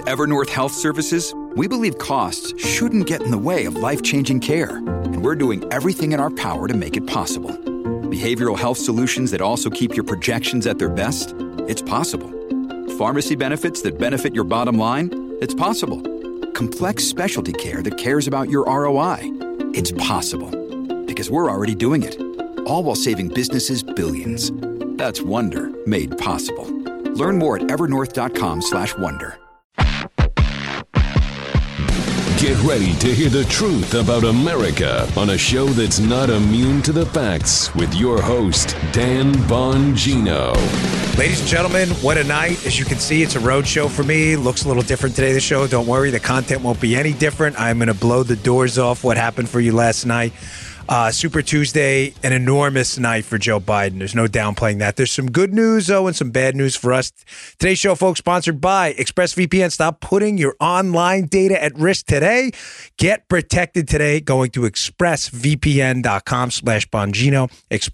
At Evernorth Health Services, we believe costs shouldn't get in the way of life-changing care, and we're doing everything in our power to make it possible. Behavioral health solutions that also keep your projections at their best? It's possible. Pharmacy benefits that benefit your bottom line? It's possible. Complex specialty care that cares about your ROI? It's possible. Because we're already doing it. All while saving businesses billions. That's Wonder made possible. Learn more at evernorth.com/wonder. Get ready to hear the truth about America on a show that's not immune to the facts with your host, Dan Bongino. Ladies and gentlemen, what a night. As you can see, it's a road show for me. Looks a little different today, the show. Don't worry, the content won't be any different. I'm going to blow the doors off what happened for you last night. Super Tuesday, an enormous night for Joe Biden. There's no downplaying that. There's some good news, though, and some bad news for us. Today's show, folks, sponsored by ExpressVPN. Stop putting your online data at risk today. Get protected today going to expressvpn.com/Bongino.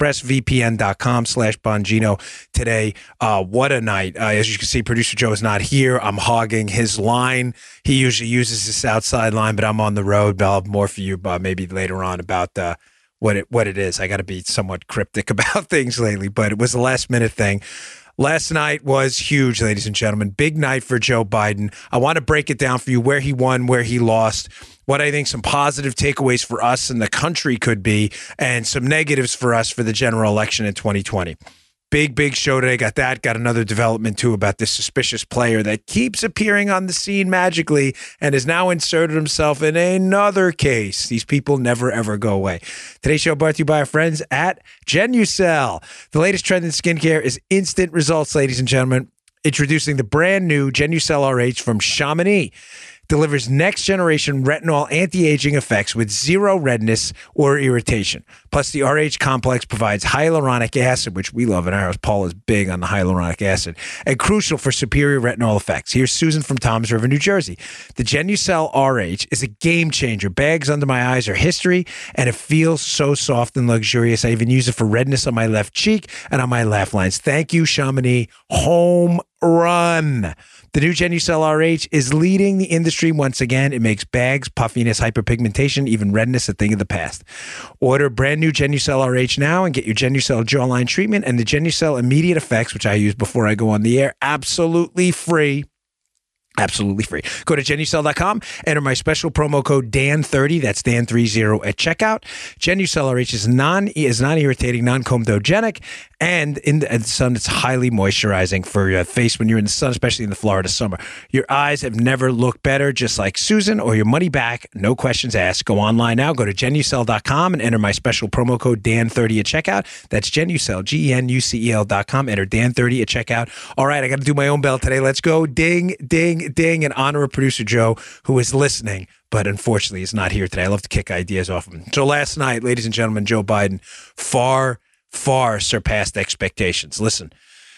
expressvpn.com/Bongino today. What a night. As you can see, producer Joe is not here. I'm hogging his line. He usually uses this outside line, but I'm on the road. But I'll have more for you maybe later on about what it is. I got to be somewhat cryptic about things lately, but it was a last minute thing. Last night was huge, ladies and gentlemen. Big night for Joe Biden. I want to break it down for you, where he won, where he lost, what I think some positive takeaways for us and the country could be, and some negatives for us for the general election in 2020. Big show today. Got that. Got another development, too, about this suspicious player that keeps appearing on the scene magically and has now inserted himself in another case. These people never, ever go away. Today's show brought to you by our friends at Genucel. The latest trend in skincare is instant results, ladies and gentlemen. Introducing the brand new Genucel RH from Chamonix. Delivers next-generation retinol anti-aging effects with zero redness or irritation. Plus, the RH complex provides hyaluronic acid, which we love in ours. Paul is big on the hyaluronic acid, and crucial for superior retinol effects. Here's Susan from Toms River, New Jersey. The Genucel RH is a game changer. Bags under my eyes are history, and it feels so soft and luxurious. I even use it for redness on my left cheek and on my laugh lines. Thank you, Chamonix. Home run. The new Genucel RH is leading the industry once again. It makes bags, puffiness, hyperpigmentation, even redness a thing of the past. Order brand new Genucel RH now and get your Genucel jawline treatment and the Genucel immediate effects, which I use before I go on the air, absolutely free. Absolutely free. Go to Genucel.com, enter my special promo code DAN30, that's DAN30 at checkout. Genucel RH is non-irritating, non-comedogenic, and in the sun, it's highly moisturizing for your face when you're in the sun, especially in the Florida summer. Your eyes have never looked better, just like Susan, or your money back, no questions asked. Go online now, go to Genucel.com and enter my special promo code DAN30 at checkout. That's Genucel, Genucel.com, enter DAN30 at checkout. All right, I got to do my own bell today. Let's go. Ding, ding, ding, in honor of producer Joe, who is listening, but unfortunately is not here today. I love to kick ideas off of him. So last night, ladies and gentlemen, Joe Biden far surpassed expectations. Listen,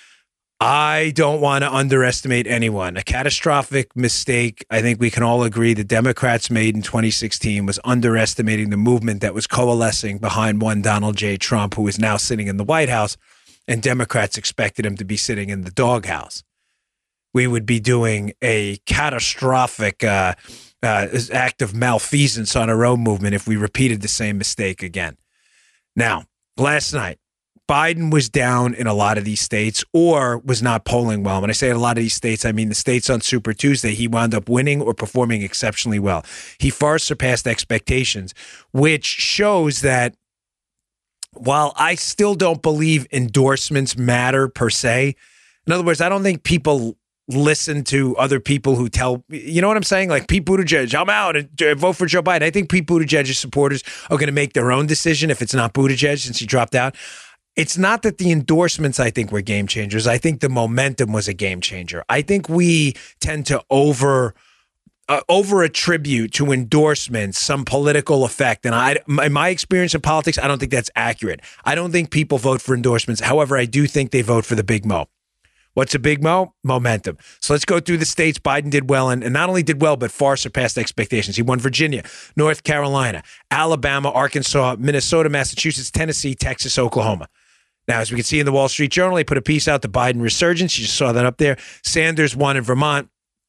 I don't want to underestimate anyone. A catastrophic mistake, I think we can all agree, the Democrats made in 2016 was underestimating the movement that was coalescing behind one Donald J. Trump, who is now sitting in the White House, and Democrats expected him to be sitting in the doghouse. We would be doing a catastrophic act of malfeasance on our own movement if we repeated the same mistake again. Now, last night, Biden was down in a lot of these states or was not polling well. When I say a lot of these states, I mean the states on Super Tuesday. He wound up winning or performing exceptionally well. He far surpassed expectations, which shows that while I still don't believe endorsements matter per se, in other words, I don't think people listen to other people who tell, you know what I'm saying? Like Pete Buttigieg, I'm out and vote for Joe Biden. I think Pete Buttigieg's supporters are going to make their own decision if it's not Buttigieg since he dropped out. It's not that the endorsements, I think, were game changers. I think the momentum was a game changer. I think we tend to over attribute to endorsements some political effect. And in my experience in politics, I don't think that's accurate. I don't think people vote for endorsements. However, I do think they vote for the big mo. What's a big mo? Momentum. So let's go through the states Biden did well and not only did well, but far surpassed expectations. He won Virginia, North Carolina, Alabama, Arkansas, Minnesota, Massachusetts, Tennessee, Texas, Oklahoma. Now, as we can see in the Wall Street Journal, they put a piece out, the Biden resurgence. You just saw that up there. Sanders won in Vermont.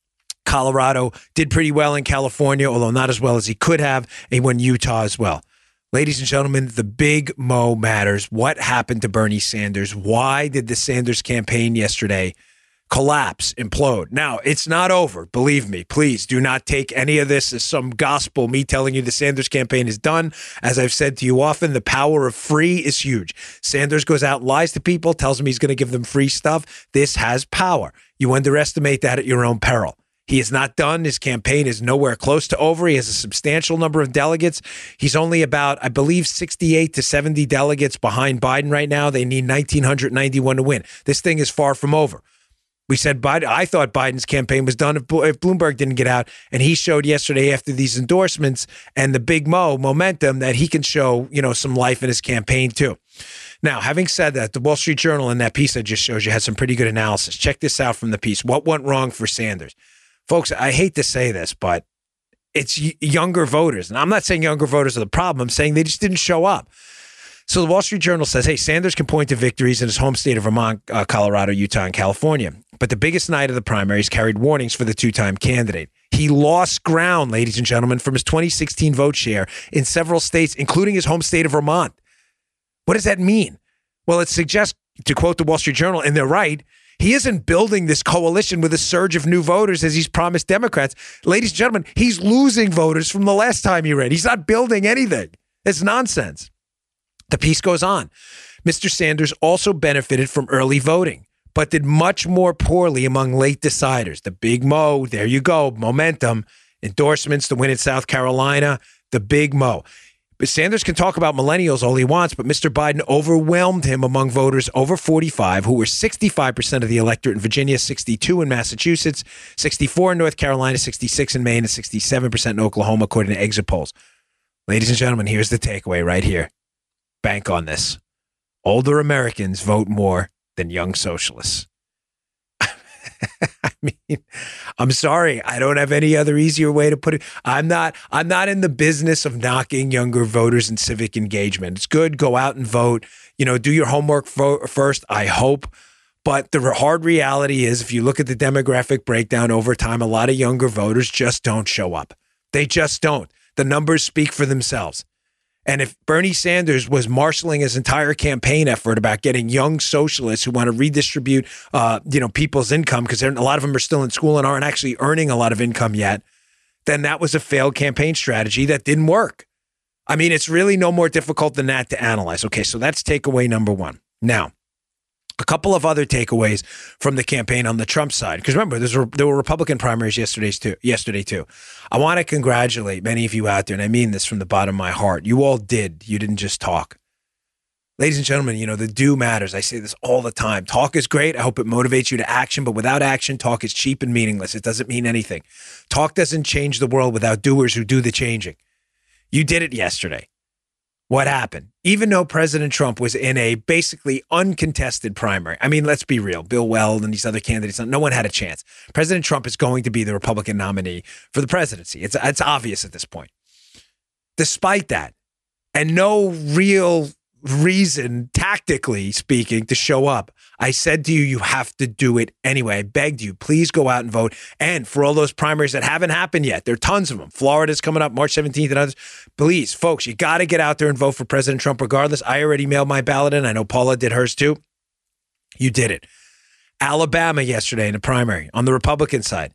Colorado did pretty well in California, although not as well as he could have. And he won Utah as well. Ladies and gentlemen, the big mo matters. What happened to Bernie Sanders? Why did the Sanders campaign yesterday collapse, implode? Now, it's not over. Believe me. Please do not take any of this as some gospel, me telling you the Sanders campaign is done. As I've said to you often, the power of free is huge. Sanders goes out, lies to people, tells them he's going to give them free stuff. This has power. You underestimate that at your own peril. He is not done. His campaign is nowhere close to over. He has a substantial number of delegates. He's only about, I believe, 68 to 70 delegates behind Biden right now. They need 1,991 to win. This thing is far from over. We said Biden. I thought Biden's campaign was done if Bloomberg didn't get out, and he showed yesterday after these endorsements and the big momentum that he can show, some life in his campaign too. Now, having said that, the Wall Street Journal in that piece I just showed you had some pretty good analysis. Check this out from the piece. What went wrong for Sanders? Folks, I hate to say this, but it's younger voters. And I'm not saying younger voters are the problem. I'm saying they just didn't show up. So the Wall Street Journal says, hey, Sanders can point to victories in his home state of Vermont, Colorado, Utah, and California. But the biggest night of the primaries carried warnings for the two-time candidate. He lost ground, ladies and gentlemen, from his 2016 vote share in several states, including his home state of Vermont. What does that mean? Well, it suggests, to quote the Wall Street Journal, and they're right, he isn't building this coalition with a surge of new voters as he's promised Democrats. Ladies and gentlemen, he's losing voters from the last time he ran. He's not building anything. It's nonsense. The piece goes on. Mr. Sanders also benefited from early voting, but did much more poorly among late deciders. The big mo, there you go, momentum, endorsements to win in South Carolina, the big mo. But Sanders can talk about millennials all he wants, but Mr. Biden overwhelmed him among voters over 45, who were 65% of the electorate in Virginia, 62 in Massachusetts, 64 in North Carolina, 66 in Maine, and 67% in Oklahoma, according to exit polls. Ladies and gentlemen, here's the takeaway right here. Bank on this. Older Americans vote more than young socialists. I mean, I'm sorry. I don't have any other easier way to put it. I'm not in the business of knocking younger voters and civic engagement. It's good. Go out and vote. Do your homework first, I hope. But the hard reality is, if you look at the demographic breakdown over time, a lot of younger voters just don't show up. They just don't. The numbers speak for themselves. And if Bernie Sanders was marshaling his entire campaign effort about getting young socialists who want to redistribute, people's income, because a lot of them are still in school and aren't actually earning a lot of income yet, then that was a failed campaign strategy that didn't work. I mean, it's really no more difficult than that to analyze. Okay, so that's takeaway number one. Now, a couple of other takeaways from the campaign on the Trump side, because remember, there were Republican primaries yesterday too. I want to congratulate many of you out there, and I mean this from the bottom of my heart. You all did. You didn't just talk. Ladies and gentlemen, the do matters. I say this all the time. Talk is great. I hope it motivates you to action, but without action, talk is cheap and meaningless. It doesn't mean anything. Talk doesn't change the world without doers who do the changing. You did it yesterday. What happened? Even though President Trump was in a basically uncontested primary, I mean, let's be real, Bill Weld and these other candidates, no one had a chance. President Trump is going to be the Republican nominee for the presidency. It's obvious at this point. Despite that, and no real reason, tactically speaking, to show up, I said to you, you have to do it anyway. I begged you, please go out and vote. And for all those primaries that haven't happened yet, there are tons of them. Florida's coming up March 17th and others. Please, folks, you got to get out there and vote for President Trump regardless. I already mailed my ballot in. I know Paula did hers too. You did it. Alabama yesterday in the primary on the Republican side.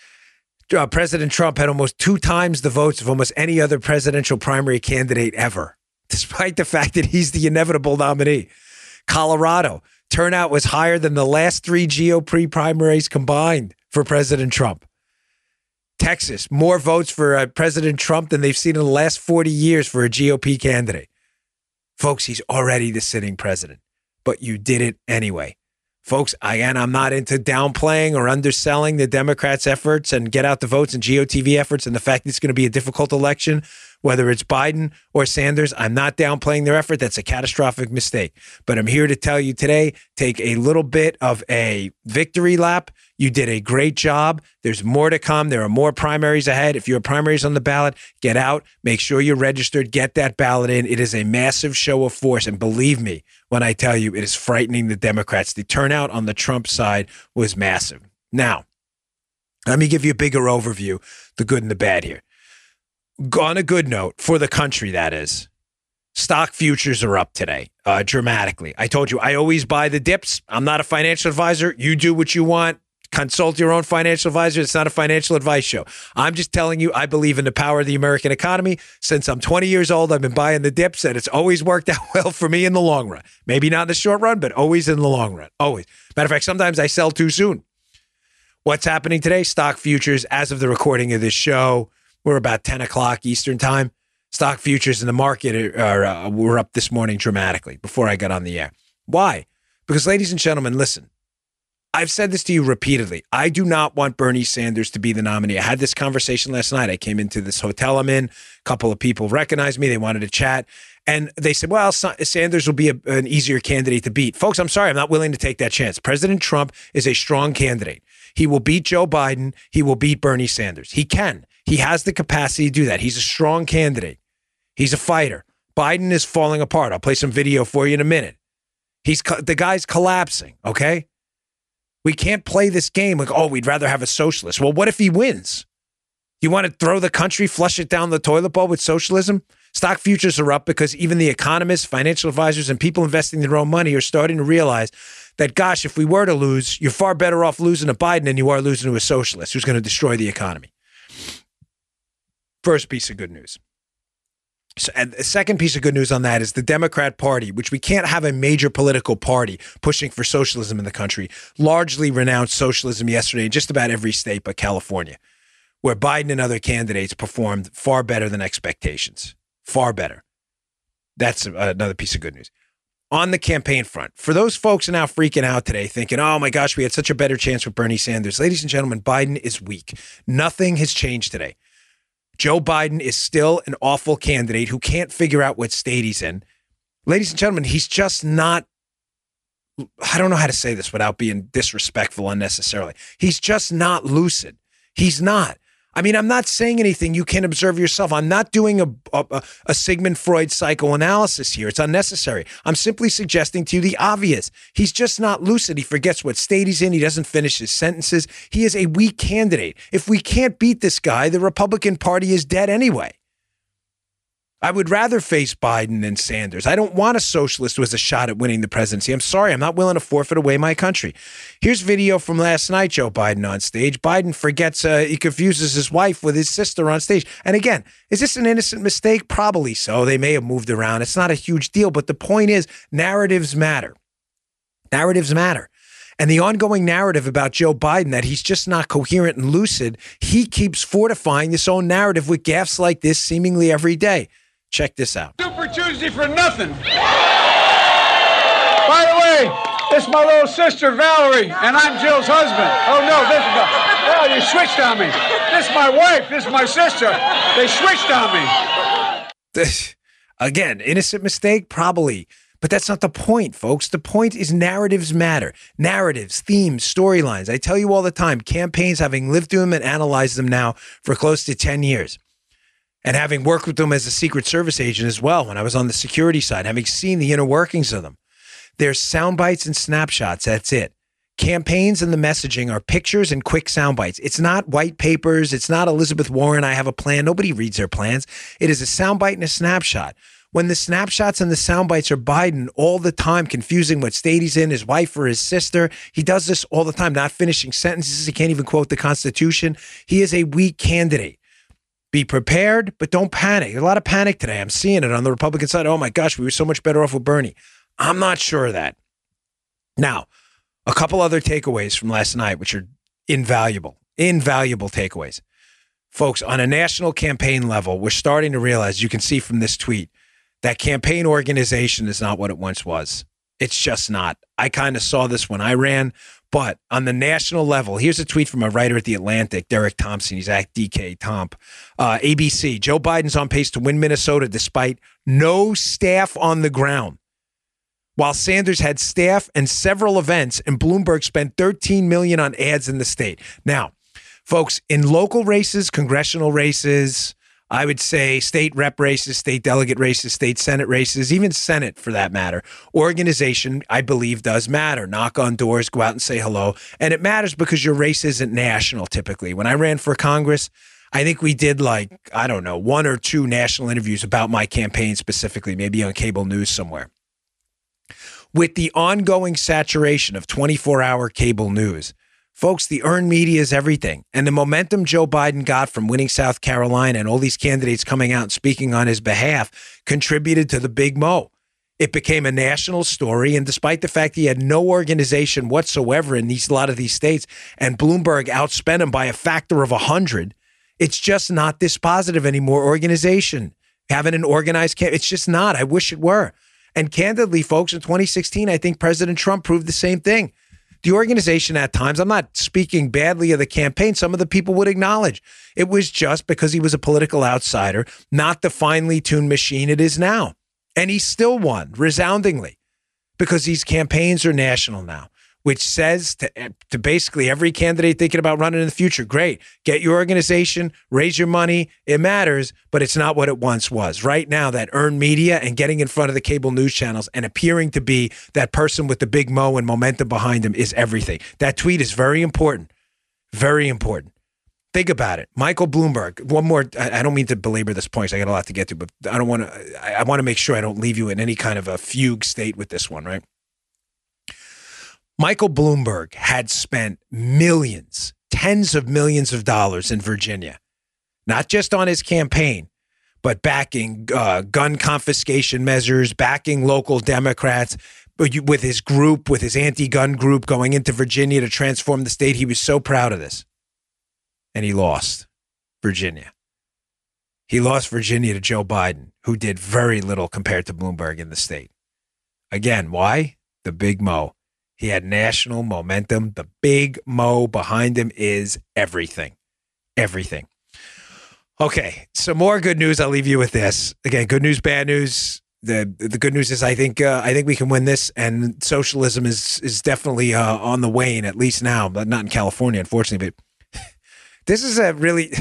President Trump had almost 2 times the votes of almost any other presidential primary candidate ever, despite the fact that he's the inevitable nominee. Colorado, turnout was higher than the last 3 GOP primaries combined for President Trump. Texas, more votes for President Trump than they've seen in the last 40 years for a GOP candidate. Folks, he's already the sitting president, but you did it anyway. Folks, again, I'm not into downplaying or underselling the Democrats' efforts and get out the votes and GOTV efforts and the fact that it's going to be a difficult election, whether it's Biden or Sanders. I'm not downplaying their effort. That's a catastrophic mistake. But I'm here to tell you today, take a little bit of a victory lap. You did a great job. There's more to come. There are more primaries ahead. If you have primaries on the ballot, get out. Make sure you're registered. Get that ballot in. It is a massive show of force. And believe me when I tell you, it is frightening the Democrats. The turnout on the Trump side was massive. Now, Let me give you a bigger overview, the good and the bad here. On a good note, for the country, that is, stock futures are up today dramatically. I told you, I always buy the dips. I'm not a financial advisor. You do what you want. Consult your own financial advisor. It's not a financial advice show. I'm just telling you, I believe in the power of the American economy. Since I'm 20 years old, I've been buying the dips, and it's always worked out well for me in the long run. Maybe not in the short run, but always in the long run. Always. Matter of fact, sometimes I sell too soon. What's happening today? Stock futures, as of the recording of this show, we're about 10 o'clock Eastern time. Stock futures in the market were up this morning dramatically before I got on the air. Why? Because, ladies and gentlemen, listen, I've said this to you repeatedly. I do not want Bernie Sanders to be the nominee. I had this conversation last night. I came into this hotel I'm in. A couple of people recognized me. They wanted to chat. And they said, well, Sanders will be an easier candidate to beat. Folks, I'm sorry. I'm not willing to take that chance. President Trump is a strong candidate. He will beat Joe Biden. He will beat Bernie Sanders. He can. He has the capacity to do that. He's a strong candidate. He's a fighter. Biden is falling apart. I'll play some video for you in a minute. The guy's collapsing, okay? We can't play this game like, oh, we'd rather have a socialist. Well, what if he wins? You want to throw the country, flush it down the toilet bowl with socialism? Stock futures are up because even the economists, financial advisors, and people investing their own money are starting to realize that, gosh, if we were to lose, you're far better off losing to Biden than you are losing to a socialist who's going to destroy the economy. First piece of good news. And the second piece of good news on that is the Democrat Party, which we can't have a major political party pushing for socialism in the country, largely renounced socialism yesterday in just about every state but California, where Biden and other candidates performed far better than expectations. Far better. That's another piece of good news. On the campaign front, for those folks now freaking out today thinking, oh my gosh, we had such a better chance with Bernie Sanders. Ladies and gentlemen, Biden is weak. Nothing has changed today. Joe Biden is still an awful candidate who can't figure out what state he's in. Ladies and gentlemen, he's just not, I don't know how to say this without being disrespectful unnecessarily. He's just not lucid. He's not. I mean, I'm not saying anything you can't observe yourself. I'm not doing a Sigmund Freud psychoanalysis here. It's unnecessary. I'm simply suggesting to you the obvious. He's just not lucid. He forgets what state he's in. He doesn't finish his sentences. He is a weak candidate. If we can't beat this guy, the Republican Party is dead anyway. I would rather face Biden than Sanders. I don't want a socialist who has a shot at winning the presidency. I'm sorry. I'm not willing to forfeit away my country. Here's video from last night, Joe Biden on stage. Biden forgets, he confuses his wife with his sister on stage. And again, is this an innocent mistake? Probably so. They may have moved around. It's not a huge deal. But the point is, narratives matter. Narratives matter. And the ongoing narrative about Joe Biden, that he's just not coherent and lucid, he keeps fortifying this own narrative with gaffes like this seemingly every day. Check this out. Super Tuesday for nothing. By the way, this is my little sister, Valerie, and I'm Jill's husband. Oh, no, you switched on me. This is my wife. This is my sister. They switched on me. Again, innocent mistake? Probably. But that's not the point, folks. The point is narratives matter. Narratives, themes, storylines. I tell you all the time, campaigns, having lived through them and analyzed them now for close to 10 years. And having worked with them as a Secret Service agent as well, when I was on the security side, having seen the inner workings of them. There's sound bites and snapshots. That's it. Campaigns and the messaging are pictures and quick sound bites. It's not white papers. It's not Elizabeth Warren, I have a plan. Nobody reads their plans. It is a sound bite and a snapshot. When the snapshots and the sound bites are Biden all the time, confusing what state he's in, his wife or his sister, he does this all the time, not finishing sentences. He can't even quote the Constitution. He is a weak candidate. Be prepared, but don't panic. There's a lot of panic today. I'm seeing it on the Republican side. Oh my gosh, we were so much better off with Bernie. I'm not sure of that. Now, a couple other takeaways from last night, which are invaluable takeaways. Folks, on a national campaign level, we're starting to realize, you can see from this tweet, that campaign organization is not what it once was. It's just not. I kind of saw this when I ran. But on the national level, here's a tweet from a writer at The Atlantic, Derek Thompson. He's at DK Tomp. ABC, Joe Biden's on pace to win Minnesota despite no staff on the ground. While Sanders had staff and several events, and Bloomberg spent $13 million on ads in the state. Now, folks, in local races, congressional races, I would say state rep races, state delegate races, state Senate races, even Senate for that matter. Organization, I believe, does matter. Knock on doors, go out and say hello. And it matters because your race isn't national typically. When I ran for Congress, I think we did 1 or 2 national interviews about my campaign specifically, maybe on cable news somewhere. With the ongoing saturation of 24-hour cable news, folks, the earned media is everything. And the momentum Joe Biden got from winning South Carolina and all these candidates coming out and speaking on his behalf contributed to the Big Mo. It became a national story. And despite the fact he had no organization whatsoever in a lot of these states, and Bloomberg outspent him by a factor of 100, it's just not this positive anymore. Organization, having an organized it's just not. I wish it were. And candidly, folks, in 2016, I think President Trump proved the same thing. The organization at times, I'm not speaking badly of the campaign, some of the people would acknowledge it was just because he was a political outsider, not the finely tuned machine it is now. And he still won resoundingly because these campaigns are national now, which says to basically every candidate thinking about running in the future, great, get your organization, raise your money, it matters, but it's not what it once was. Right now, that earned media and getting in front of the cable news channels and appearing to be that person with the big mo and momentum behind him is everything. That tweet is very important, very important. Think about it. Michael Bloomberg, one more, I don't mean to belabor this point, so I got a lot to get to, but I want to make sure I don't leave you in any kind of a fugue state with this one, right? Michael Bloomberg had spent millions, tens of millions of dollars in Virginia, not just on his campaign, but backing gun confiscation measures, backing local Democrats, with his group, with his anti-gun group going into Virginia to transform the state. He was so proud of this. And he lost Virginia. He lost Virginia to Joe Biden, who did very little compared to Bloomberg in the state. Again, why? The Big Mo. He had national momentum. The Big Mo behind him is everything. Everything. Okay, some more good news. I'll leave you with this. Again, good news, bad news. The good news is I think we can win this, and socialism is definitely on the wane, at least now, but not in California, unfortunately. But this is a really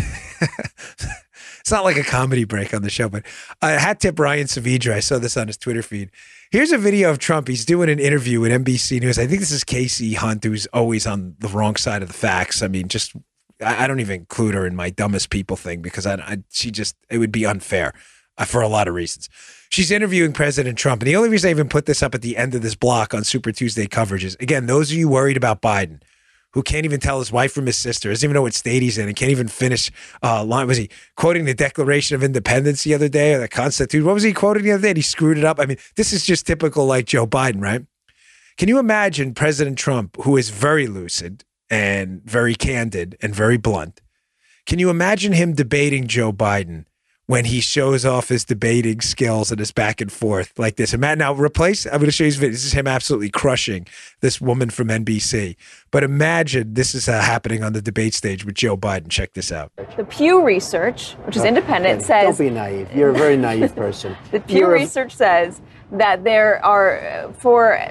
it's not like a comedy break on the show, but I hat tip Ryan Saavedra. I saw this on his Twitter feed. Here's a video of Trump. He's doing an interview with NBC News. I think this is Casey Hunt, who's always on the wrong side of the facts. I mean, I don't even include her in my dumbest people thing because it would be unfair for a lot of reasons. She's interviewing President Trump. And the only reason I even put this up at the end of this block on Super Tuesday coverage is, again, those of you worried about Biden, who can't even tell his wife from his sister, doesn't even know what state he's in, and can't even finish line. Was he quoting the Declaration of Independence the other day, or the Constitution? What was he quoting the other day? And he screwed it up. I mean, this is just typical like Joe Biden, right? Can you imagine President Trump, who is very lucid and very candid and very blunt? Can you imagine him debating Joe Biden when he shows off his debating skills and his back and forth like this? And Matt, now I'm going to show you his video. This is him absolutely crushing this woman from NBC. But imagine this is happening on the debate stage with Joe Biden. Check this out. The Pew Research, which is independent, says... Don't be naive. You're a very naive person. The Pew Research says that there are, for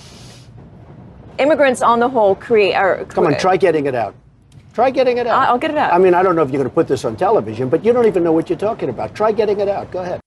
immigrants on the whole, Come on, try getting it out. Try getting it out. I'll get it out. I mean, I don't know if you're going to put this on television, but you don't even know what you're talking about. Try getting it out. Go ahead.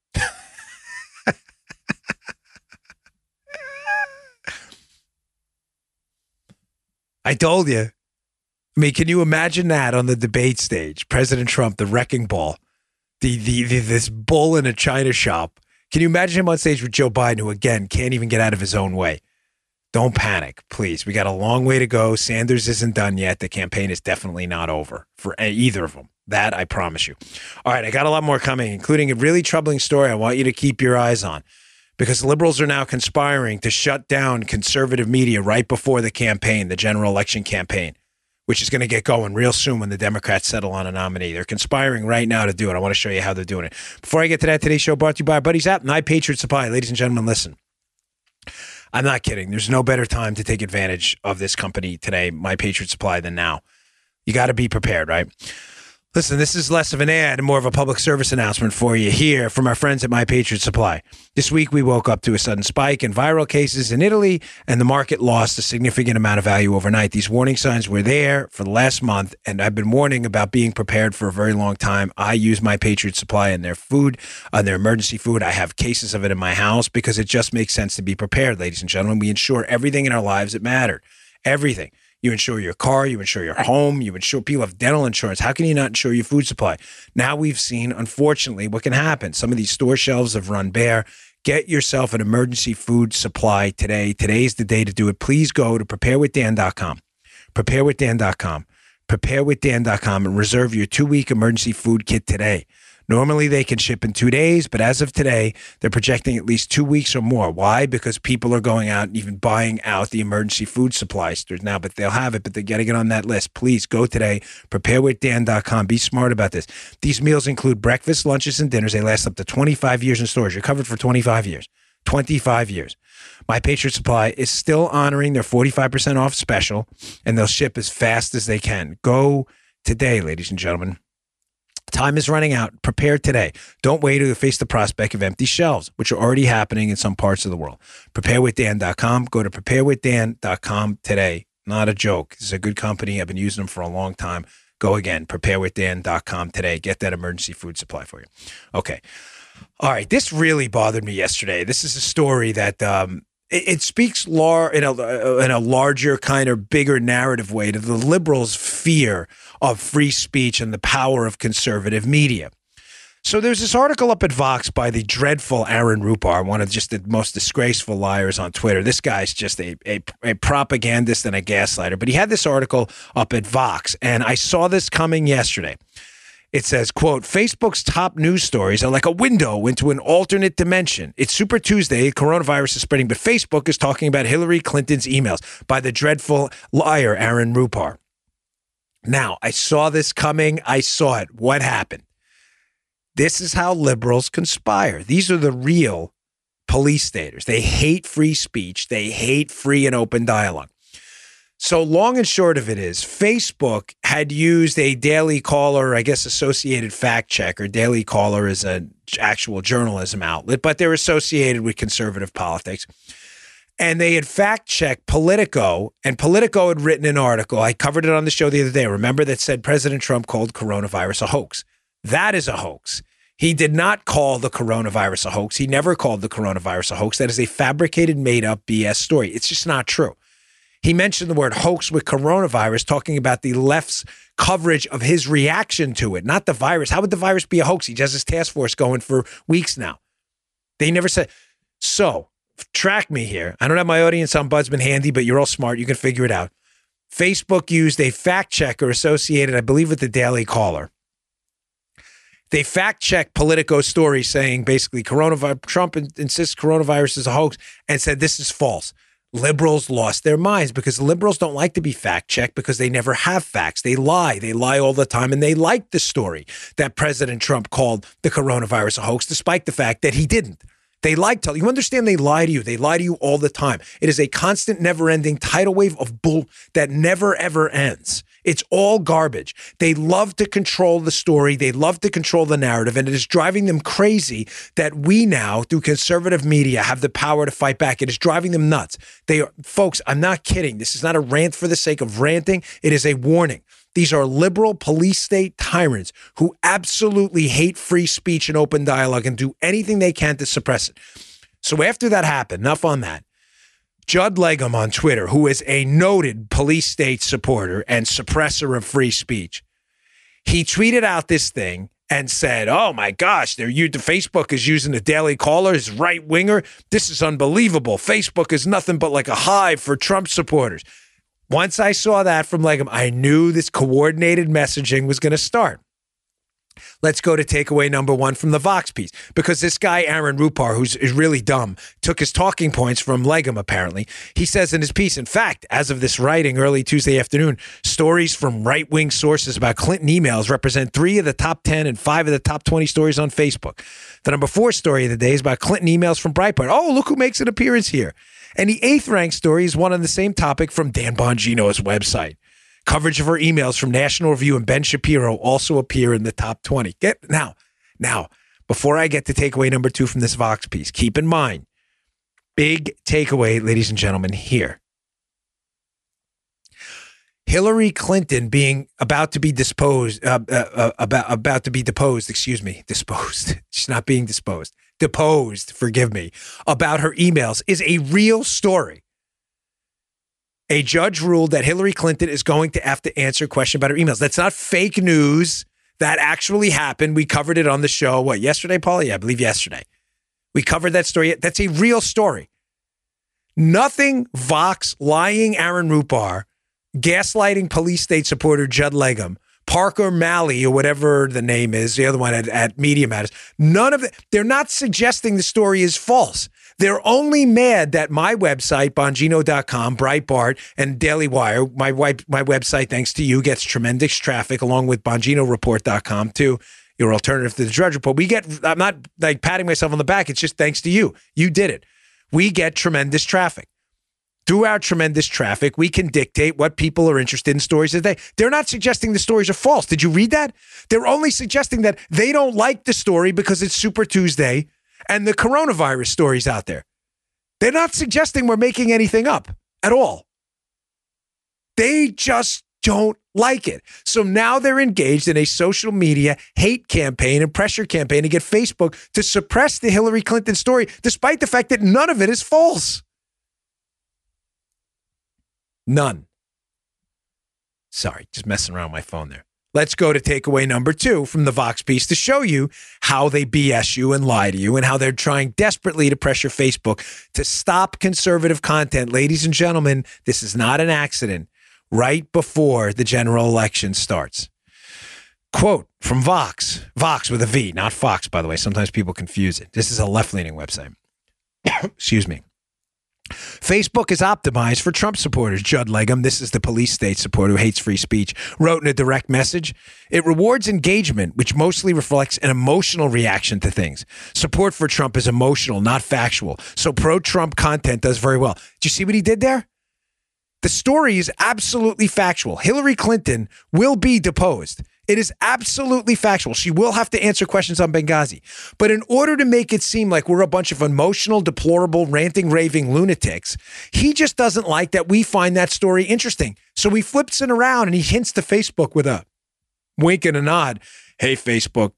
I told you. I mean, can you imagine that on the debate stage? President Trump, the wrecking ball, this bull in a china shop. Can you imagine him on stage with Joe Biden, who, again, can't even get out of his own way? Don't panic, please. We got a long way to go. Sanders isn't done yet. The campaign is definitely not over for either of them. That I promise you. All right, I got a lot more coming, including a really troubling story I want you to keep your eyes on, because liberals are now conspiring to shut down conservative media right before the campaign, the general election campaign, which is going to get going real soon when the Democrats settle on a nominee. They're conspiring right now to do it. I want to show you how they're doing it. Before I get to that, today's show brought to you by our buddies at My Patriot Supply. Ladies and gentlemen, listen. I'm not kidding. There's no better time to take advantage of this company today, My Patriot Supply, than now. You got to be prepared, right? Listen, this is less of an ad and more of a public service announcement for you here from our friends at My Patriot Supply. This week, we woke up to a sudden spike in viral cases in Italy, and the market lost a significant amount of value overnight. These warning signs were there for the last month, and I've been warning about being prepared for a very long time. I use My Patriot Supply in their food, on their emergency food. I have cases of it in my house because it just makes sense to be prepared, ladies and gentlemen. We insure everything in our lives that matter. Everything. You insure your car, you insure your home, you insure people have dental insurance. How can you not insure your food supply? Now we've seen, unfortunately, what can happen. Some of these store shelves have run bare. Get yourself an emergency food supply today. Today's the day to do it. Please go to preparewithdan.com. Preparewithdan.com. Preparewithdan.com and reserve your 2-week emergency food kit today. Normally, they can ship in 2 days, but as of today, they're projecting at least 2 weeks or more. Why? Because people are going out and even buying out the emergency food supply stores now, but they'll have it, but they're getting it on that list. Please go today, preparewithdan.com. Be smart about this. These meals include breakfast, lunches, and dinners. They last up to 25 years in storage. You're covered for 25 years. 25 years. My Patriot Supply is still honoring their 45% off special, and they'll ship as fast as they can. Go today, ladies and gentlemen. Time is running out. Prepare today. Don't wait to face the prospect of empty shelves, which are already happening in some parts of the world. Preparewithdan.com. Go to preparewithdan.com today. Not a joke. This is a good company. I've been using them for a long time. Go again. Preparewithdan.com today. Get that emergency food supply for you. Okay. All right. This really bothered me yesterday. This is a story that it speaks in a larger kind of bigger narrative way to the liberals' fear of free speech and the power of conservative media. So there's this article up at Vox by the dreadful Aaron Rupar, one of just the most disgraceful liars on Twitter. This guy's just a propagandist and a gaslighter. But he had this article up at Vox, and I saw this coming yesterday. It says, quote, Facebook's top news stories are like a window into an alternate dimension. It's Super Tuesday. Coronavirus is spreading, but Facebook is talking about Hillary Clinton's emails by the dreadful liar, Aaron Rupar. Now, I saw this coming. I saw it. What happened? This is how liberals conspire. These are the real police staters. They hate free speech. They hate free and open dialogue. So long and short of it is, Facebook had used a Daily Caller, I guess Associated Fact Checker. Daily Caller is an actual journalism outlet, but they're associated with conservative politics. And they had fact-checked Politico, and Politico had written an article. I covered it on the show the other day. Remember, that said President Trump called coronavirus a hoax. That is a hoax. He did not call the coronavirus a hoax. He never called the coronavirus a hoax. That is a fabricated, made-up BS story. It's just not true. He mentioned the word hoax with coronavirus, talking about the left's coverage of his reaction to it, not the virus. How would the virus be a hoax? He has his task force going for weeks now. They never said. So, track me here. I don't have my audience ombudsman handy, but you're all smart. You can figure it out. Facebook used a fact checker associated, I believe, with the Daily Caller. They fact-checked Politico's story saying basically Trump insists coronavirus is a hoax and said this is false. Liberals lost their minds because liberals don't like to be fact-checked because they never have facts. They lie. They lie all the time, and they like the story that President Trump called the coronavirus a hoax, despite the fact that he didn't. They like to, you understand, they lie to you. They lie to you all the time. It is a constant, never-ending tidal wave of bull that never, ever ends. It's all garbage. They love to control the story. They love to control the narrative, and it is driving them crazy that we now, through conservative media, have the power to fight back. It is driving them nuts. They are, folks, I'm not kidding. This is not a rant for the sake of ranting. It is a warning. These are liberal police state tyrants who absolutely hate free speech and open dialogue and do anything they can to suppress it. So after that happened, enough on that. Judd Legum on Twitter, who is a noted police state supporter and suppressor of free speech, he tweeted out this thing and said, oh my gosh, Facebook is using the Daily Caller as right-winger. This is unbelievable. Facebook is nothing but like a hive for Trump supporters. Once I saw that from Legum, I knew this coordinated messaging was going to start. Let's go to takeaway number one from the Vox piece, because this guy, Aaron Rupar, is really dumb, took his talking points from Legum, apparently. He says in his piece, in fact, as of this writing early Tuesday afternoon, stories from right-wing sources about Clinton emails represent 3 of the top 10 and 5 of the top 20 stories on Facebook. The number 4 story of the day is about Clinton emails from Breitbart. Oh, look who makes an appearance here. And the 8th ranked story is one on the same topic from Dan Bongino's website. Coverage of her emails from National Review and Ben Shapiro also appear in the top 20. Now, before I get to takeaway number 2 from this Vox piece, keep in mind, big takeaway, ladies and gentlemen, here. Hillary Clinton being about to be disposed. She's not being disposed. Deposed, forgive me, about her emails is a real story. A judge ruled that Hillary Clinton is going to have to answer a question about her emails. That's not fake news. That actually happened. We covered it on the show, yesterday, Paula? Yeah, I believe yesterday. We covered that story. That's a real story. Nothing Vox lying Aaron Rupar, gaslighting police state supporter Judd Legum, Parker Malley, or whatever the name is, the other one at Media Matters, none of it. They're not suggesting the story is false. They're only mad that my website, Bongino.com, Breitbart, and Daily Wire, my website, thanks to you, gets tremendous traffic, along with BonginoReport.com, too, your alternative to the Drudge Report. I'm not like patting myself on the back. It's just thanks to you. You did it. We get tremendous traffic. Through our tremendous traffic, we can dictate what people are interested in stories today. They're not suggesting the stories are false. Did you read that? They're only suggesting that they don't like the story because it's Super Tuesday and the coronavirus stories out there. They're not suggesting we're making anything up at all. They just don't like it. So now they're engaged in a social media hate campaign and pressure campaign to get Facebook to suppress the Hillary Clinton story, despite the fact that none of it is false. None. Sorry, just messing around with my phone there. Let's go to takeaway number 2 from the Vox piece to show you how they BS you and lie to you and how they're trying desperately to pressure Facebook to stop conservative content. Ladies and gentlemen, this is not an accident. Right before the general election starts. Quote from Vox. Vox with a V, not Fox, by the way. Sometimes people confuse it. This is a left-leaning website. Excuse me. Facebook is optimized for Trump supporters. Judd Legum, this is the police state supporter who hates free speech, wrote in a direct message. It rewards engagement, which mostly reflects an emotional reaction to things. Support for Trump is emotional, not factual. So pro-Trump content does very well. Did you see what he did there? The story is absolutely factual. Hillary Clinton will be deposed. It is absolutely factual. She will have to answer questions on Benghazi. But in order to make it seem like we're a bunch of emotional, deplorable, ranting, raving lunatics, he just doesn't like that we find that story interesting. So he flips it around and he hints to Facebook with a wink and a nod. Hey, Facebook,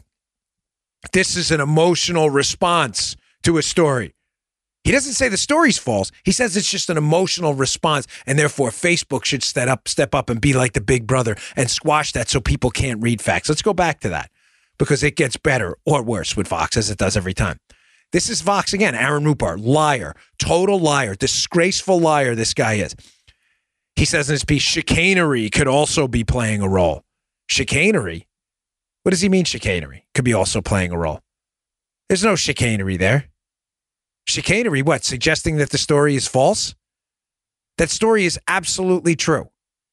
this is an emotional response to a story. He doesn't say the story's false. He says it's just an emotional response, and therefore Facebook should step up and be like the big brother and squash that so people can't read facts. Let's go back to that because it gets better or worse with Vox, as it does every time. This is Vox again. Aaron Rupar, liar, total liar, disgraceful liar this guy is. He says in his piece, chicanery could also be playing a role. Chicanery? What does he mean chicanery could be also playing a role? There's no chicanery there. Chicanery, what? Suggesting that the story is false? That story is absolutely true.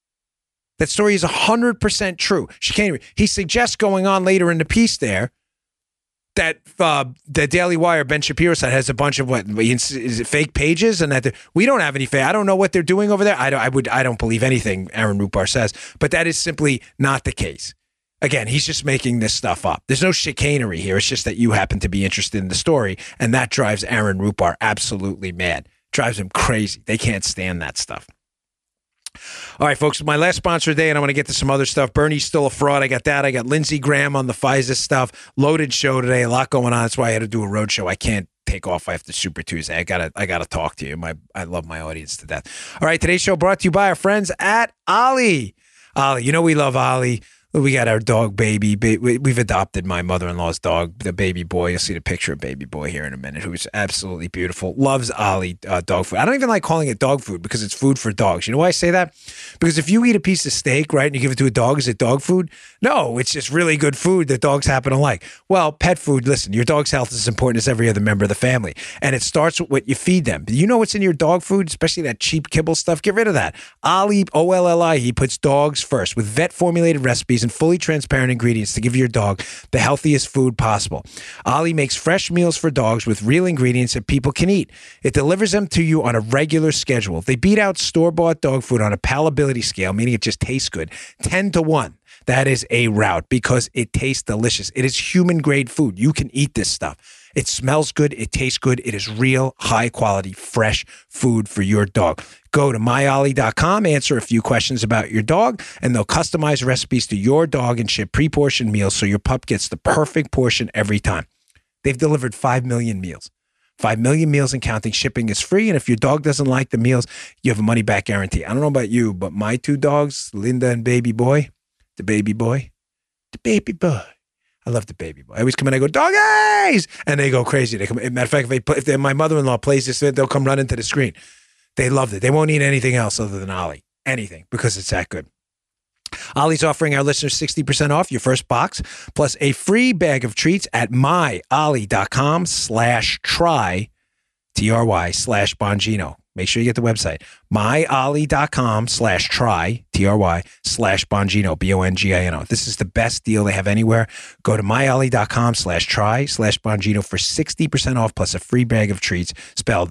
That story is 100% true. Chicanery. He suggests going on later in the piece there that the Daily Wire, Ben Shapiro side, has a bunch of is it fake pages? And that we don't have any fake. I don't know what they're doing over there. I don't believe anything Aaron Rupar says, but that is simply not the case. Again, he's just making this stuff up. There's no chicanery here. It's just that you happen to be interested in the story, and that drives Aaron Rupar absolutely mad. Drives him crazy. They can't stand that stuff. All right, folks, my last sponsor today, and I want to get to some other stuff. Bernie's still a fraud. I got that. I got Lindsey Graham on the FISA stuff. Loaded show today. A lot going on. That's why I had to do a road show. I can't take off after Super Tuesday. I gotta talk to you. I love my audience to death. All right, today's show brought to you by our friends at Ollie. Ollie, you know we love Ollie. We got our dog, Baby. We've adopted my mother-in-law's dog, the Baby Boy. You'll see the picture of Baby Boy here in a minute, who's absolutely beautiful. Loves Ollie dog food. I don't even like calling it dog food because it's food for dogs. You know why I say that? Because if you eat a piece of steak, right, and you give it to a dog, is it dog food? No, it's just really good food that dogs happen to like. Well, pet food, listen, your dog's health is as important as every other member of the family. And it starts with what you feed them. You know what's in your dog food, especially that cheap kibble stuff? Get rid of that. Ollie, O-L-L-I, he puts dogs first with vet-formulated recipes recipes and fully transparent ingredients to give your dog the healthiest food possible. Ollie makes fresh meals for dogs with real ingredients that people can eat. It delivers them to you on a regular schedule. They beat out store-bought dog food on a palatability scale, meaning it just tastes good, 10-1. That is a route because it tastes delicious. It is human-grade food. You can eat this stuff. It smells good. It tastes good. It is real, high-quality, fresh food for your dog. Go to myollie.com, answer a few questions about your dog, and they'll customize recipes to your dog and ship pre-portioned meals so your pup gets the perfect portion every time. They've delivered 5 million meals. 5 million meals and counting. Shipping is free, and if your dog doesn't like the meals, you have a money-back guarantee. I don't know about you, but my two dogs, Linda and Baby Boy, the baby boy. I love the baby boy. I always come in, I go, doggies! And they go crazy. They come. Matter of fact, if my mother-in-law plays this, they'll come run into the screen. They loved it. They won't eat anything else other than Ollie. Anything, because it's that good. Ollie's offering our listeners 60% off your first box, plus a free bag of treats at myollie.com/try, TRY/Bongino. Make sure you get the website, myollie.com/try, TRY/Bongino, Bongino. This is the best deal they have anywhere. Go to myollie.com/try/Bongino for 60% off plus a free bag of treats, spelled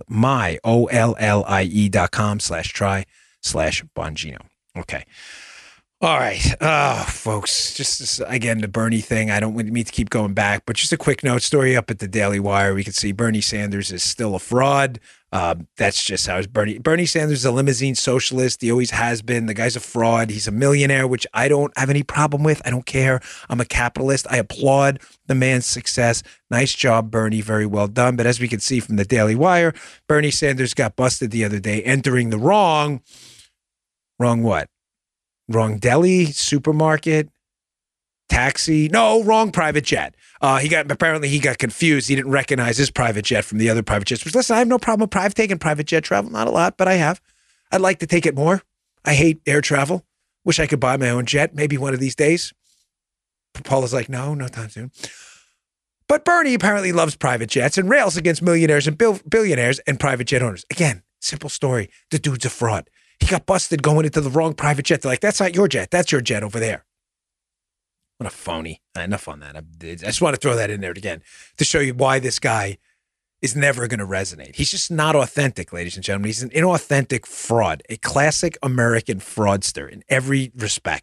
myollie.com/try/Bongino. Okay. All right. Folks, just again, the Bernie thing. I don't want me to keep going back, but just a quick note story up at the Daily Wire. We can see Bernie Sanders is still a fraud. That's just how it's Bernie Sanders is a limousine socialist. He always has been. The guy's a fraud. He's a millionaire, which I don't have any problem with. I don't care. I'm a capitalist. I applaud the man's success. Nice job, Bernie. Very well done. But as we can see from the Daily Wire, Bernie Sanders got busted the other day entering the wrong what? Wrong deli, supermarket, taxi. No, wrong private jet. He got confused. He didn't recognize his private jet from the other private jets. Which, listen, I have no problem with taking private jet travel. Not a lot, but I have. I'd like to take it more. I hate air travel. Wish I could buy my own jet maybe one of these days. Paula's like, no time soon. But Bernie apparently loves private jets and rails against millionaires and billionaires and private jet owners. Again, simple story. The dude's a fraud. He got busted going into the wrong private jet. They're like, that's not your jet. That's your jet over there. What a phony. Enough on that. I just want to throw that in there again to show you why this guy is never going to resonate. He's just not authentic, ladies and gentlemen. He's an inauthentic fraud, a classic American fraudster in every respect.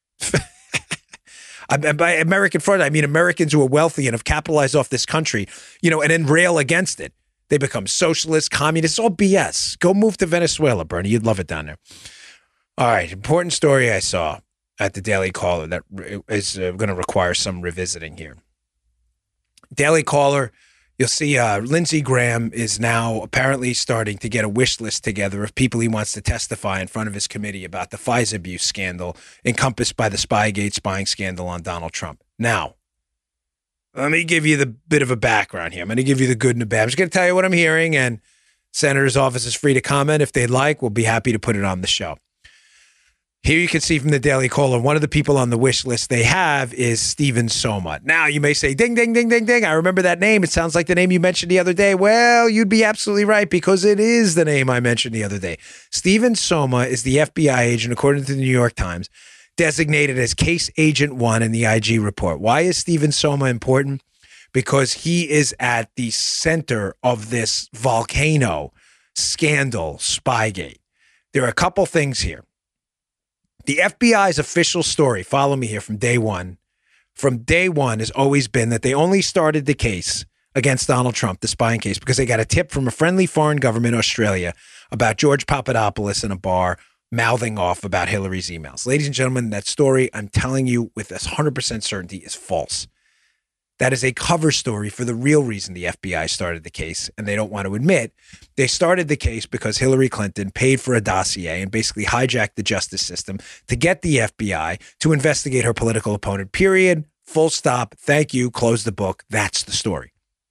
By American fraud, I mean Americans who are wealthy and have capitalized off this country, and then rail against it. They become socialists, communists, all BS. Go move to Venezuela, Bernie. You'd love it down there. All right. Important story I saw at the Daily Caller that is going to require some revisiting here. Daily Caller, you'll see Lindsey Graham is now apparently starting to get a wish list together of people he wants to testify in front of his committee about the FISA abuse scandal encompassed by the Spygate spying scandal on Donald Trump. Now, let me give you the bit of a background here. I'm going to give you the good and the bad. I'm just going to tell you what I'm hearing, and Senator's office is free to comment if they'd like. We'll be happy to put it on the show. Here you can see from the Daily Caller, one of the people on the wish list they have is Stephen Soma. Now, you may say, ding, ding, ding, ding, ding. I remember that name. It sounds like the name you mentioned the other day. Well, you'd be absolutely right because it is the name I mentioned the other day. Stephen Soma is the FBI agent, according to the New York Times, designated as Case Agent 1 in the IG report. Why is Stephen Soma important? Because he is at the center of this volcano scandal, Spygate. There are a couple things here. The FBI's official story, follow me here from day one has always been that they only started the case against Donald Trump, the spying case, because they got a tip from a friendly foreign government, Australia, about George Papadopoulos in a bar mouthing off about Hillary's emails. Ladies and gentlemen, that story, I'm telling you with 100% certainty, is false. That is a cover story for the real reason the FBI started the case, and they don't want to admit. They started the case because Hillary Clinton paid for a dossier and basically hijacked the justice system to get the FBI to investigate her political opponent, period, full stop, thank you, close the book. That's the story.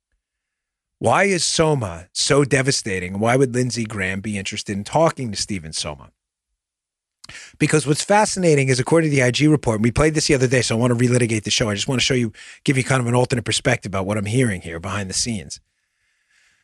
Why is Soma so devastating? Why would Lindsey Graham be interested in talking to Stephen Soma? Because what's fascinating is, according to the IG report, and we played this the other day, so I want to relitigate the show. I just want to give you kind of an alternate perspective about what I'm hearing here behind the scenes.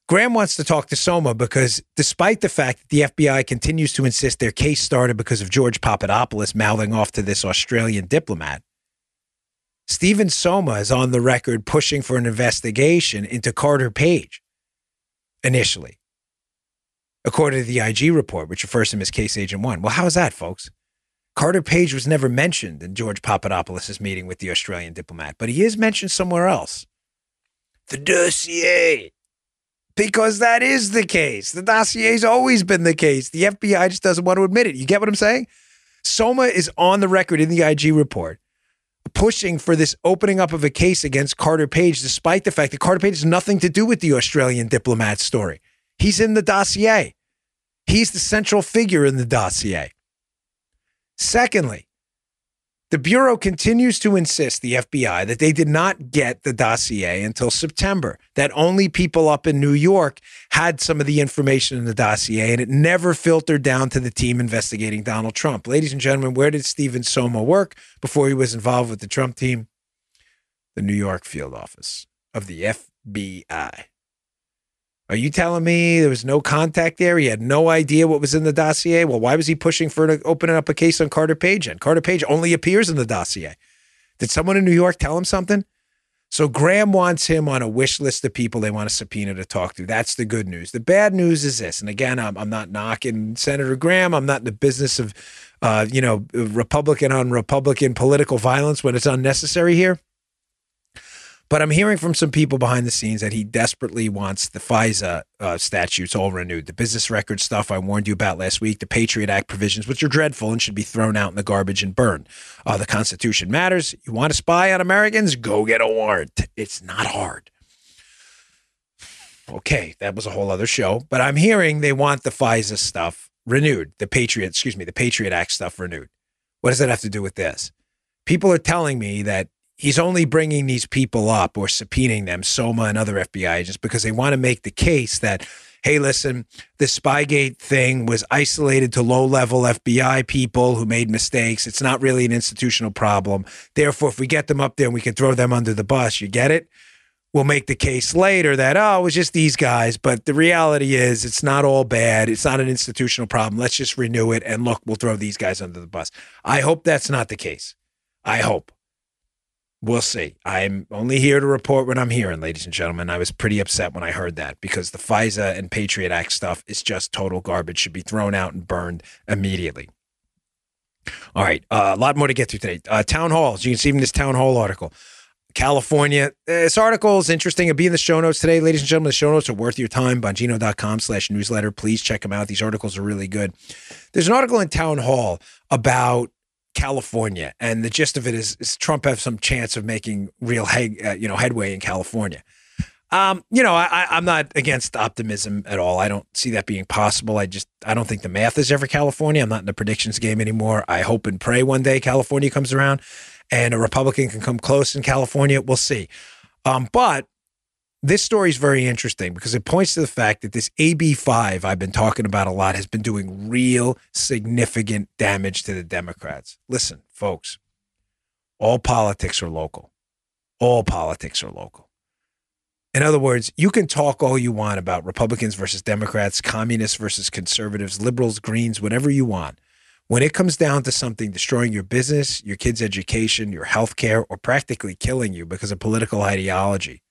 Graham wants to talk to Soma because despite the fact that the FBI continues to insist their case started because of George Papadopoulos mouthing off to this Australian diplomat, Stephen Soma is on the record pushing for an investigation into Carter Page initially, according to the IG report, which refers to him as Case Agent 1. Well, how is that, folks? Carter Page was never mentioned in George Papadopoulos' meeting with the Australian diplomat, but he is mentioned somewhere else. The dossier. Because that is the case. The dossier's always been the case. The FBI just doesn't want to admit it. You get what I'm saying? Soma is on the record in the IG report pushing for this opening up of a case against Carter Page, despite the fact that Carter Page has nothing to do with the Australian diplomat story. He's in the dossier. He's the central figure in the dossier. Secondly, the Bureau continues to insist, the FBI, that they did not get the dossier until September, that only people up in New York had some of the information in the dossier, and it never filtered down to the team investigating Donald Trump. Ladies and gentlemen, where did Stephen Soma work before he was involved with the Trump team? The New York field office of the FBI. Are you telling me there was no contact there? He had no idea what was in the dossier? Well, why was he pushing for opening up a case on Carter Page? And Carter Page only appears in the dossier. Did someone in New York tell him something? So Graham wants him on a wish list of people they want to subpoena to talk to. That's the good news. The bad news is this. And again, I'm not knocking Senator Graham. I'm not in the business of, Republican on Republican political violence when it's unnecessary here. But I'm hearing from some people behind the scenes that he desperately wants the FISA statutes all renewed. The business record stuff I warned you about last week, the Patriot Act provisions, which are dreadful and should be thrown out in the garbage and burned. The Constitution matters. You want to spy on Americans? Go get a warrant. It's not hard. Okay, that was a whole other show. But I'm hearing they want the FISA stuff renewed, the Patriot Act stuff renewed. What does that have to do with this? People are telling me that he's only bringing these people up or subpoenaing them, Soma and other FBI agents, because they want to make the case that, hey, listen, the Spygate thing was isolated to low-level FBI people who made mistakes. It's not really an institutional problem. Therefore, if we get them up there and we can throw them under the bus, you get it? We'll make the case later that, it was just these guys. But the reality is it's not all bad. It's not an institutional problem. Let's just renew it. And look, we'll throw these guys under the bus. I hope that's not the case. I hope. We'll see. I'm only here to report what I'm hearing, ladies and gentlemen. I was pretty upset when I heard that because the FISA and Patriot Act stuff is just total garbage, should be thrown out and burned immediately. All right, a lot more to get to today. Town halls. You can see from this town hall article. California. This article is interesting. It'll be in the show notes today, ladies and gentlemen. The show notes are worth your time. Bongino.com/newsletter. Please check them out. These articles are really good. There's an article in Town Hall about California, and the gist of it is Trump has some chance of making real headway in California. I'm not against optimism at all. I don't see that being possible. I don't think the math is ever California. I'm not in the predictions game anymore. I hope and pray one day California comes around and a Republican can come close in California. We'll see. But this story is very interesting because it points to the fact that this AB5 I've been talking about a lot has been doing real significant damage to the Democrats. Listen, folks, all politics are local. All politics are local. In other words, you can talk all you want about Republicans versus Democrats, communists versus conservatives, liberals, Greens, whatever you want. When it comes down to something destroying your business, your kids' education, your health care, or practically killing you because of political ideology,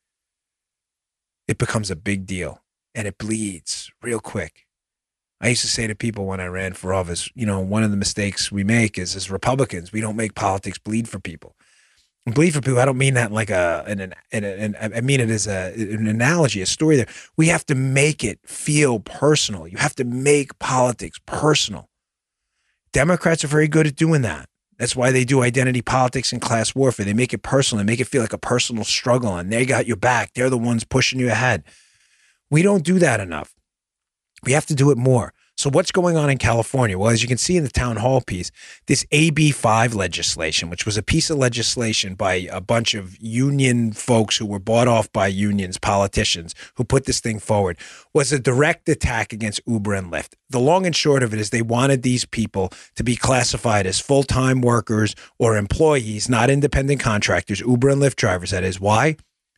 it becomes a big deal and it bleeds real quick. I used to say to people when I ran for office, one of the mistakes we make is as Republicans, we don't make politics bleed for people. And bleed for people, I don't mean that like I mean it as an analogy, a story there. We have to make it feel personal. You have to make politics personal. Democrats are very good at doing that. That's why they do identity politics and class warfare. They make it personal. They make it feel like a personal struggle, and they got your back. They're the ones pushing you ahead. We don't do that enough. We have to do it more. So what's going on in California? Well, as you can see in the town hall piece, this AB5 legislation, which was a piece of legislation by a bunch of union folks who were bought off by unions, politicians, who put this thing forward, was a direct attack against Uber and Lyft. The long and short of it is they wanted these people to be classified as full-time workers or employees, not independent contractors, Uber and Lyft drivers, that is. Why?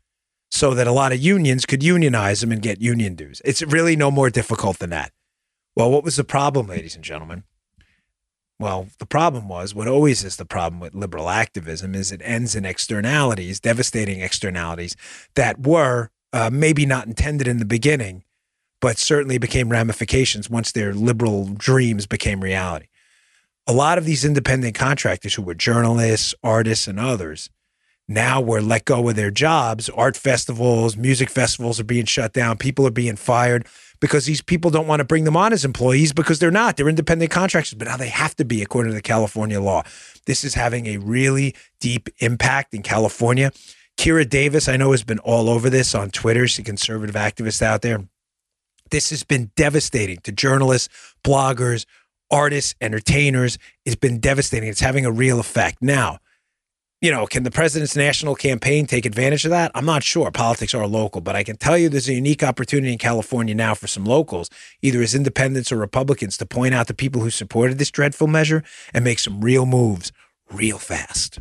so that a lot of unions could unionize them and get union dues. It's really no more difficult than that. Well, what was the problem, ladies and gentlemen? Well, the problem was, what always is the problem with liberal activism is it ends in externalities, devastating externalities that were maybe not intended in the beginning, but certainly became ramifications once their liberal dreams became reality. A lot of these independent contractors who were journalists, artists, and others now were let go of their jobs. Art festivals, music festivals are being shut down. People are being fired because these people don't want to bring them on as employees because they're not. They're independent contractors, but now they have to be according to the California law. This is having a really deep impact in California. Kira Davis, I know, has been all over this on Twitter. She's a conservative activist out there. This has been devastating to journalists, bloggers, artists, entertainers. It's been devastating. It's having a real effect. Now, you know, can the president's national campaign take advantage of that? I'm not sure. Politics are local, but I can tell you there's a unique opportunity in California now for some locals, either as independents or Republicans, to point out the people who supported this dreadful measure and make some real moves real fast.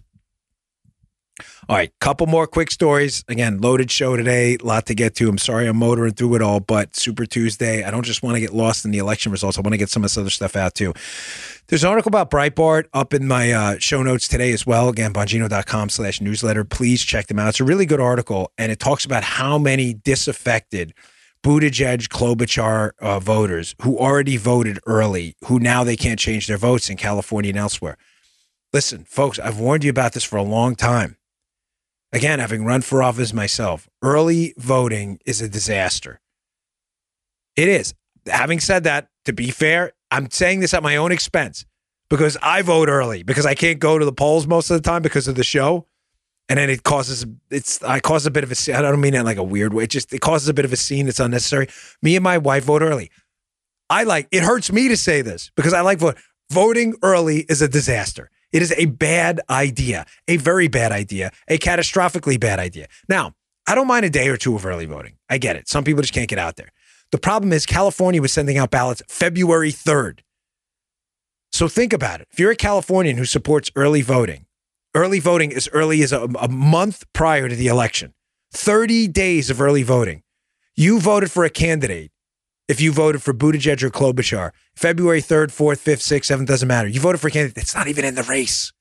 All right, couple more quick stories. Again, loaded show today, a lot to get to. I'm sorry I'm motoring through it all, but Super Tuesday. I don't just want to get lost in the election results. I want to get some of this other stuff out too. There's an article about Breitbart up in my show notes today as well. Again, Bongino.com/newsletter. Please check them out. It's a really good article, and it talks about how many disaffected Buttigieg, Klobuchar voters who already voted early, who now they can't change their votes in California and elsewhere. Listen, folks, I've warned you about this for a long time. Again, having run for office myself, early voting is a disaster. It is. Having said that, to be fair, I'm saying this at my own expense because I vote early because I can't go to the polls most of the time because of the show. And then it causes, I cause a bit of a scene. I don't mean it in like a weird way. It causes a bit of a scene. It's unnecessary. Me and my wife vote early. It hurts me to say this because I like voting. Voting early is a disaster. It is a bad idea, a very bad idea, a catastrophically bad idea. Now, I don't mind a day or two of early voting. I get it. Some people just can't get out there. The problem is California was sending out ballots February 3rd. So think about it. If you're a Californian who supports early voting as early as a month prior to the election, 30 days of early voting, you voted for a candidate. If you voted for Buttigieg or Klobuchar, February 3rd, 4th, 5th, 6th, 7th, doesn't matter. You voted for a candidate that's not even in the race.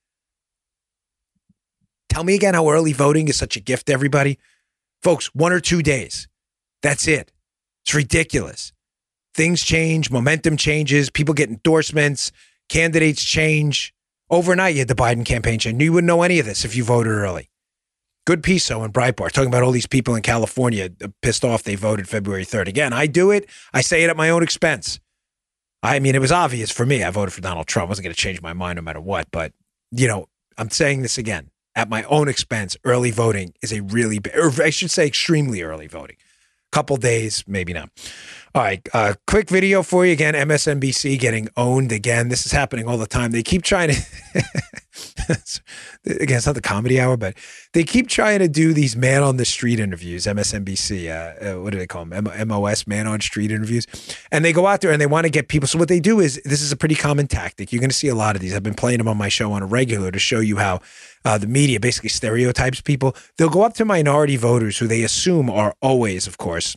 Tell me again how early voting is such a gift to everybody. Folks, 1 or 2 days. That's it. It's ridiculous. Things change. Momentum changes. People get endorsements. Candidates change. Overnight, you had the Biden campaign change. You wouldn't know any of this if you voted early. Good piece, though, in Breitbart, talking about all these people in California pissed off they voted February 3rd. Again, I do it. I say it at my own expense. I mean, it was obvious for me. I voted for Donald Trump. I wasn't going to change my mind no matter what. But, you know, I'm saying this again. At my own expense, early voting is a really, or I should say extremely early voting. Couple days, maybe not. All right, quick video for you again. MSNBC getting owned again. This is happening all the time. They keep trying to, again, it's not the comedy hour, but they keep trying to do these man on the street interviews, MSNBC, what do they call them? MOS, man on street interviews. And they go out there and they want to get people. So what they do is, this is a pretty common tactic. You're going to see a lot of these. I've been playing them on my show on a regular to show you how the media basically stereotypes people. They'll go up to minority voters who they assume are always, of course,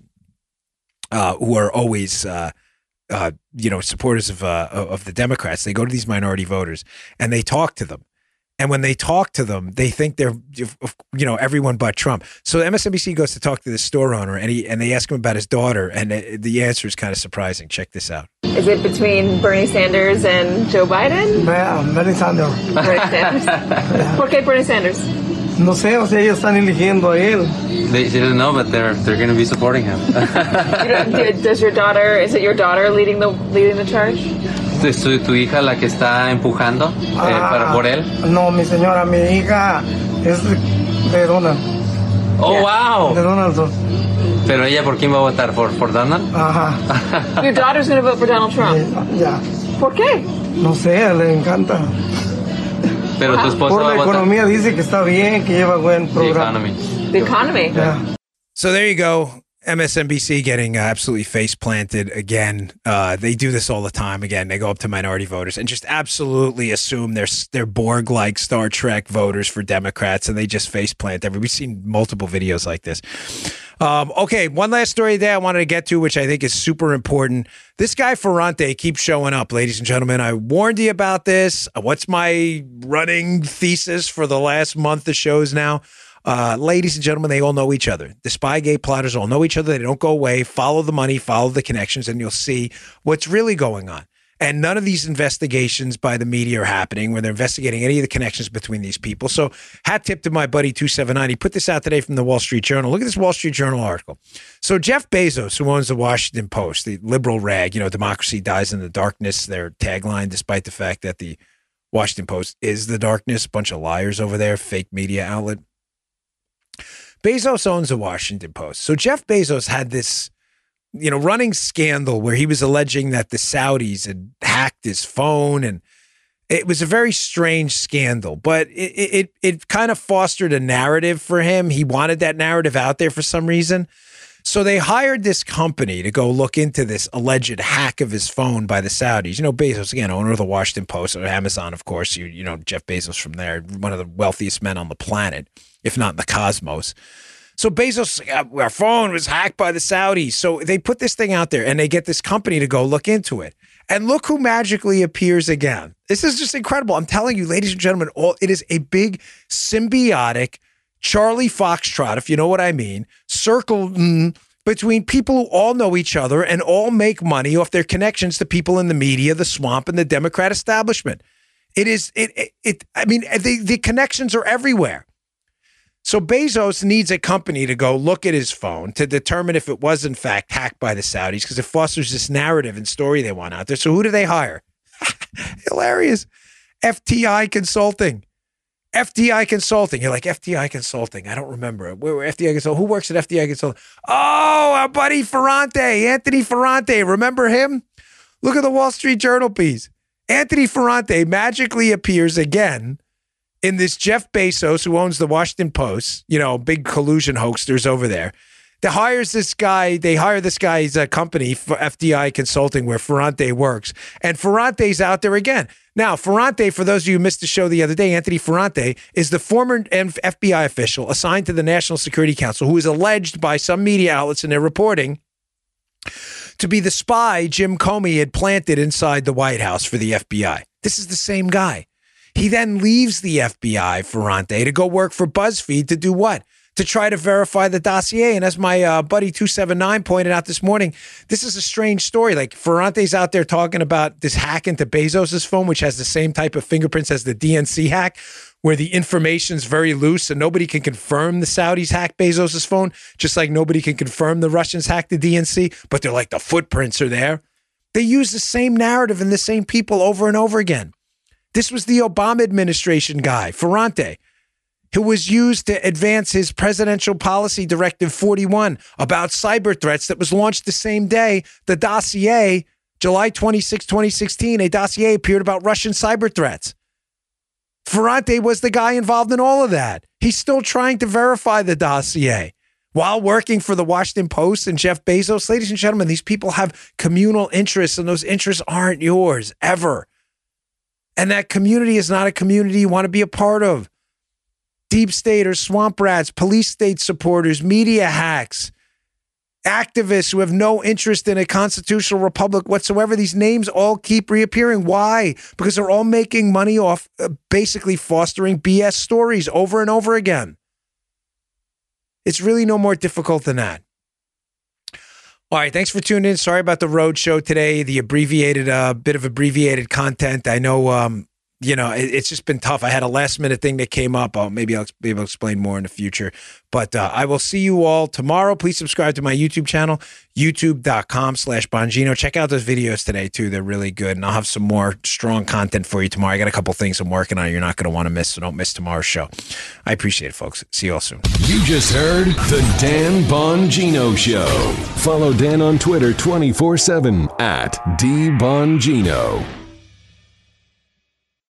who are always, supporters of the Democrats. They go to these minority voters and they talk to them. And when they talk to them, they think they're, everyone but Trump. So MSNBC goes to talk to this store owner and they ask him about his daughter. And the answer is kind of surprising. Check this out. Is it between Bernie Sanders and Joe Biden? Bernie Sanders. Bernie Sanders. ¿Por qué Bernie Sanders? No sé, o sea, ellos están eligiendo a él. They didn't know, but they're going to be supporting him. Is it your daughter leading the charge? ¿Es tu hija la que está empujando por él? No, mi señora, mi hija es de Donald. Oh, yeah. Wow. De Donald. Pero ella, ¿por quién va a votar? ¿Por Donald? Ajá. Your daughter's going to vote for Donald Trump? Ya. ¿Por qué? No sé, le encanta. Pero tu esposa por va a la votar. Economía dice que está bien, que lleva buen programa. The economy. The economy. Yeah. So there you go. MSNBC getting absolutely face planted again. They do this all the time. Again, they go up to minority voters and just absolutely assume they're Borg-like Star Trek voters for Democrats, and they just face plant every. We've seen multiple videos like this. Okay, one last story there I wanted to get to, which I think is super important. This guy Ferrante keeps showing up, ladies and gentlemen. I warned you about this. What's my running thesis for the last month of shows now? Ladies and gentlemen, they all know each other. The Spygate plotters all know each other. They don't go away. Follow the money, follow the connections, and you'll see what's really going on. And none of these investigations by the media are happening where they're investigating any of the connections between these people. So hat tip to my buddy 279. He put this out today from the Wall Street Journal. Look at this Wall Street Journal article. So Jeff Bezos, who owns the Washington Post, the liberal rag, democracy dies in the darkness, their tagline, despite the fact that the Washington Post is the darkness, bunch of liars over there, fake media outlet. Bezos owns the Washington Post. So Jeff Bezos had this running scandal where he was alleging that the Saudis had hacked his phone, and it was a very strange scandal, but it kind of fostered a narrative for him. He wanted that narrative out there for some reason. So they hired this company to go look into this alleged hack of his phone by the Saudis. Bezos, again, owner of the Washington Post or Amazon, of course, Jeff Bezos from there, one of the wealthiest men on the planet, if not in the cosmos. So Bezos, our phone was hacked by the Saudis. So they put this thing out there and they get this company to go look into it. And look who magically appears again. This is just incredible. I'm telling you, ladies and gentlemen, it is a big symbiotic Charlie Foxtrot, if you know what I mean, circle between people who all know each other and all make money off their connections to people in the media, the swamp, and the Democrat establishment. The connections are everywhere. So Bezos needs a company to go look at his phone to determine if it was in fact hacked by the Saudis, because it fosters this narrative and story they want out there. So who do they hire? Hilarious. FTI Consulting. FTI Consulting. You're like, FTI Consulting. I don't remember. Where FTI Consulting? Who works at FTI Consulting? Oh, our buddy Ferrante, Anthony Ferrante. Remember him? Look at the Wall Street Journal piece. Anthony Ferrante magically appears again in this Jeff Bezos, who owns the Washington Post, big collusion hoaxers over there. They hire this guy's company for FTI Consulting, where Ferrante works. And Ferrante's out there again. Now, Ferrante, for those of you who missed the show the other day, Anthony Ferrante is the former FBI official assigned to the National Security Council, who is alleged by some media outlets in their reporting to be the spy Jim Comey had planted inside the White House for the FBI. This is the same guy. He then leaves the FBI, Ferrante, to go work for BuzzFeed to do what? To try to verify the dossier. And as my buddy 279 pointed out this morning, this is a strange story. Like, Ferrante's out there talking about this hack into Bezos's phone, which has the same type of fingerprints as the DNC hack, where the information's very loose and nobody can confirm the Saudis hacked Bezos's phone, just like nobody can confirm the Russians hacked the DNC, but they're like, the footprints are there. They use the same narrative and the same people over and over again. This was the Obama administration guy, Ferrante, who was used to advance his presidential policy directive 41 about cyber threats that was launched the same day. The dossier, July 26, 2016, a dossier appeared about Russian cyber threats. Ferrante was the guy involved in all of that. He's still trying to verify the dossier while working for the Washington Post and Jeff Bezos. Ladies and gentlemen, these people have communal interests, and those interests aren't yours ever. And that community is not a community you want to be a part of. Deep state or swamp rats, police state supporters, media hacks, activists who have no interest in a constitutional republic whatsoever. These names all keep reappearing. Why? Because they're all making money off basically fostering BS stories over and over again. It's really no more difficult than that. All right, thanks for tuning in. Sorry about the road show today, the abbreviated, bit of abbreviated content. I know, it's just been tough. I had a last minute thing that came up. Maybe I'll be able to explain more in the future. But I will see you all tomorrow. Please subscribe to my YouTube channel, youtube.com/Bongino. Check out those videos today, too. They're really good. And I'll have some more strong content for you tomorrow. I got a couple things I'm working on you're not going to want to miss, so don't miss tomorrow's show. I appreciate it, folks. See you all soon. You just heard The Dan Bongino Show. Follow Dan on Twitter 24/7 @DBongino.